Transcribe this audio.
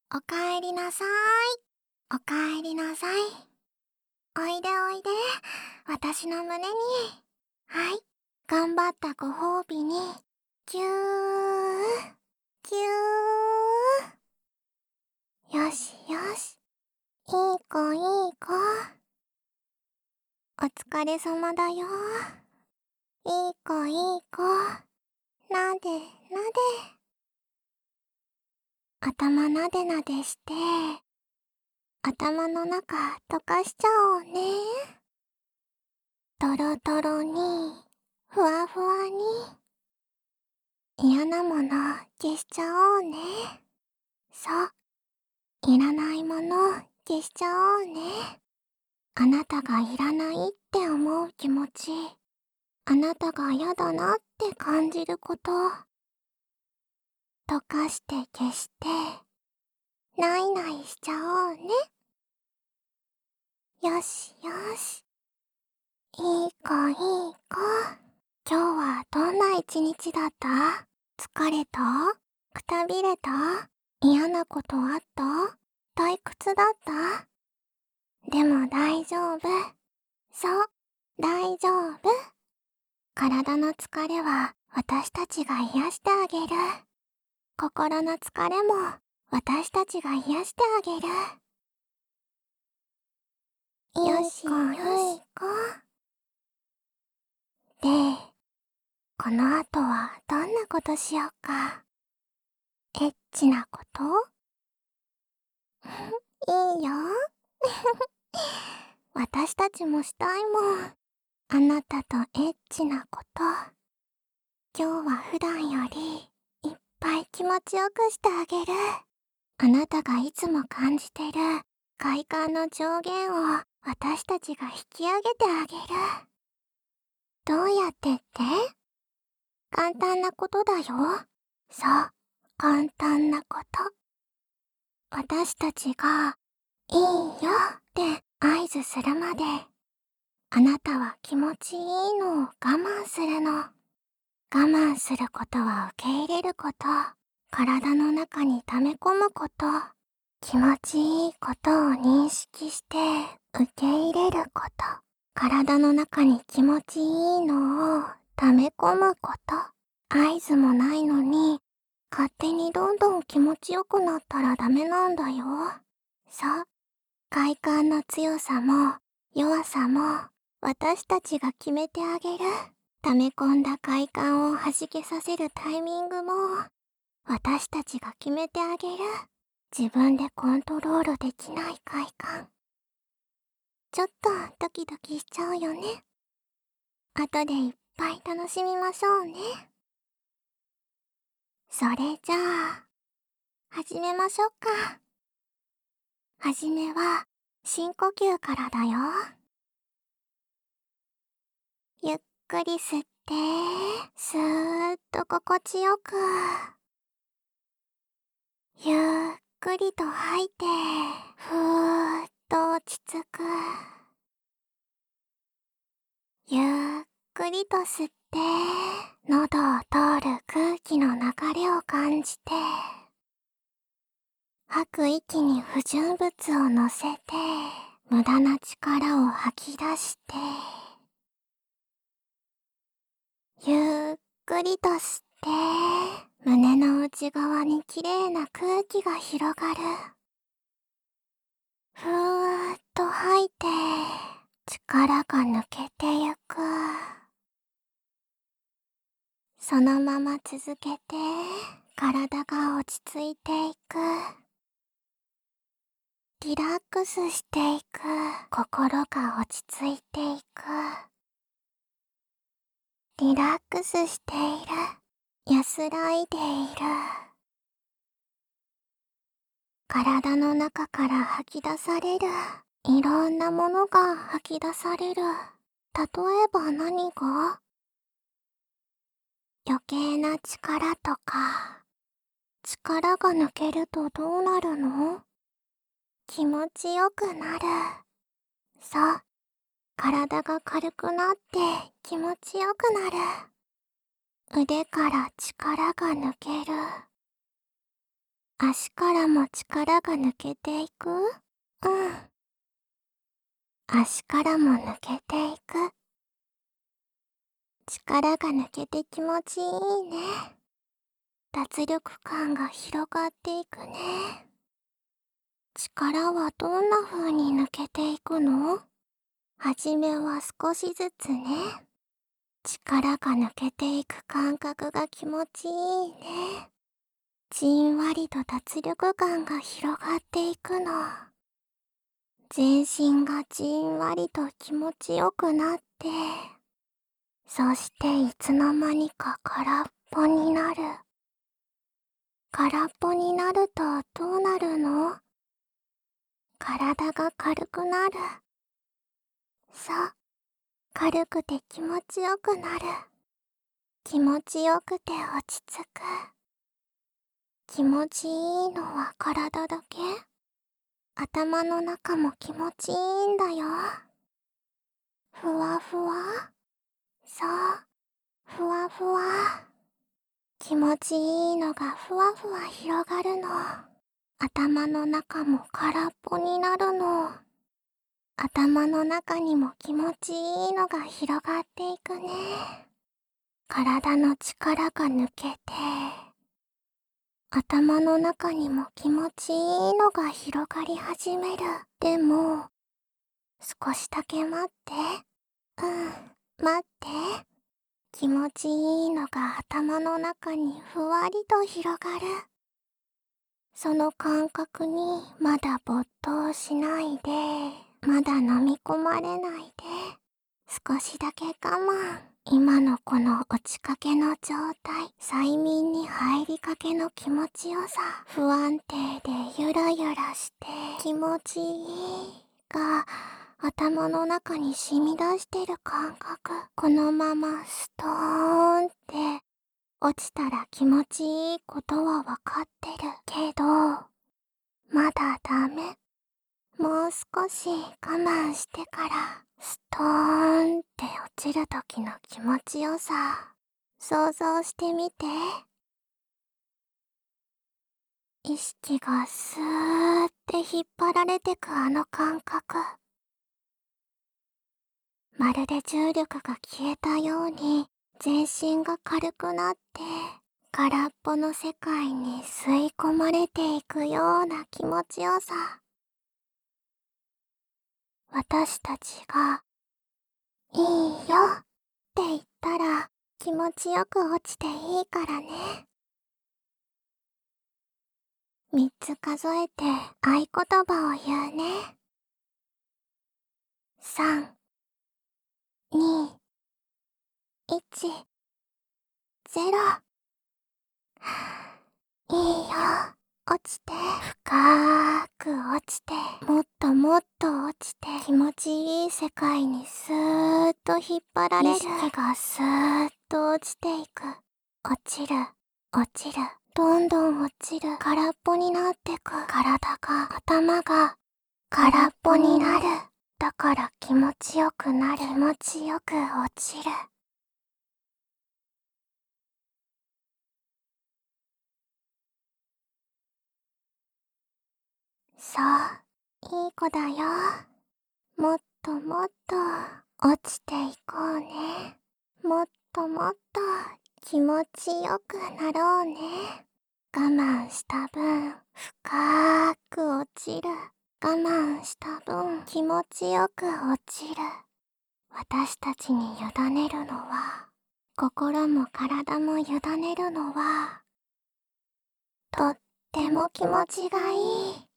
おかえりなさい。おかえりなさい。おいでおいで、私の胸に。はい、頑張ったご褒美に、ぎゅー、ぎゅー。よしよし、いい子いい子。お疲れ様だよ。いい子いい子。なでなで。頭なでなでして、頭の中溶かしちゃおうね。トロトロに、ふわふわに。嫌なもの消しちゃおうね。そう、いらないもの消しちゃおうね。あなたがいらないって思う気持ち、あなたが嫌だなって感じること、溶かして消して、ないないしちゃおうね。よしよし。いい子いい子。今日はどんな一日だった？疲れた？くたびれた？嫌なことあった？退屈だった？でも大丈夫。そう、大丈夫。体の疲れは私たちが癒してあげる。心の疲れも私たちが癒してあげる。よしよし。で、この後はどんなことしようか。エッチなこと？いいよ。私たちもしたいもん。あなたとエッチなこと。今日は普段よりいっぱい気持ちよくしてあげる。あなたがいつも感じてる快感の上限を私たちが引き上げてあげる。どうやってって？簡単なことだよ。そう、簡単なこと。私たちがいいよって合図するまで、あなたは気持ちいいのを我慢するの。我慢することは受け入れること。体の中に溜め込むこと。気持ちいいことを認識して受け入れること。体の中に気持ちいいのを溜め込むこと。合図もないのに、勝手にどんどん気持ちよくなったらダメなんだよ。そう。快感の強さも弱さも私たちが決めてあげる。溜め込んだ快感を弾けさせるタイミングも私たちが決めてあげる。自分でコントロールできない快感。ちょっとドキドキしちゃうよね。後でいっぱい楽しみましょうね。それじゃあ、始めましょうか。はじめは深呼吸からだよ。ゆっくり吸って、スーッと心地よく。ゆっくりと吐いて、ふーっと落ち着く。ゆっくりと吸って、喉を通る空気の流れを感じて、吐く息に不純物を乗せて、無駄な力を吐き出して、ゆっくりと吸って、胸の内側にきれいな空気が広がる。ふーっと吐いて、力が抜けてゆく。そのまま続けて、体が落ち着いていく。リラックスしていく。心が落ち着いていく。リラックスしている。安らいでいる。体の中から吐き出される。いろんなものが吐き出される。例えば何が？余計な力とか。力が抜けるとどうなるの？気持ちよくなる。そう。体が軽くなって気持ちよくなる。腕から力が抜ける。 足からも力が抜けていく。足からも抜けていく。力が抜けて気持ちいいね。脱力感が広がっていくね。力はどんな風に抜けていくの？はじめは少しずつね。力が抜けていく感覚が気持ちいいね。じんわりと脱力感が広がっていくの。全身がじんわりと気持ちよくなって、そしていつの間にか空っぽになる。空っぽになるとどうなるの？体が軽くなる。そう、軽くて気持ちよくなる。気持ちよくて落ち着く。気持ちいいのは体だけ？頭の中も気持ちいいんだよ。ふわふわ。そう、ふわふわ。気持ちいいのがふわふわ広がるの。頭の中も空っぽになるの。頭の中にも気持ちいいのが広がっていくね。体の力が抜けて、頭の中にも気持ちいいのが広がり始める。でも、少しだけ待って。待って。気持ちいいのが頭の中にふわりと広がる。その感覚にまだ没頭しないで、まだ飲み込まれないで、少しだけ我慢。今のこの落ちかけの状態、催眠に入りかけの気持ちよさ、不安定でゆらゆらして気持ちいいが頭の中に染み出してる感覚、このままストーンって落ちたら気持ちいいことはわかってるけど、まだダメ。もう少し我慢してからストーンって落ちる時の気持ちよさ、想像してみて。意識がスーって引っ張られてくあの感覚。まるで重力が消えたように全身が軽くなって、空っぽの世界に吸い込まれていくような気持ちよさ。私たちがいいよって言ったら気持ちよく落ちていいからね。3つ数えて合言葉を言うね。3、2、1、0。いいよ。落ちて。深く落ちて。もっともっと落ちて。気持ちいい世界にスーッと引っ張られる。意識がスーッと落ちていく。落ちる。落ちる。どんどん落ちる。空っぽになってく。体が、頭が空っぽになる。だから気持ちよくなる。気持ちよく落ちる。そう、いい子だよ。もっともっと落ちていこうね。もっともっと気持ちよくなろうね。我慢した分深く落ちる。我慢した分気持ちよく落ちる。私たちに委ねるのは、心も体も委ねるのは、とっても気持ちがいい。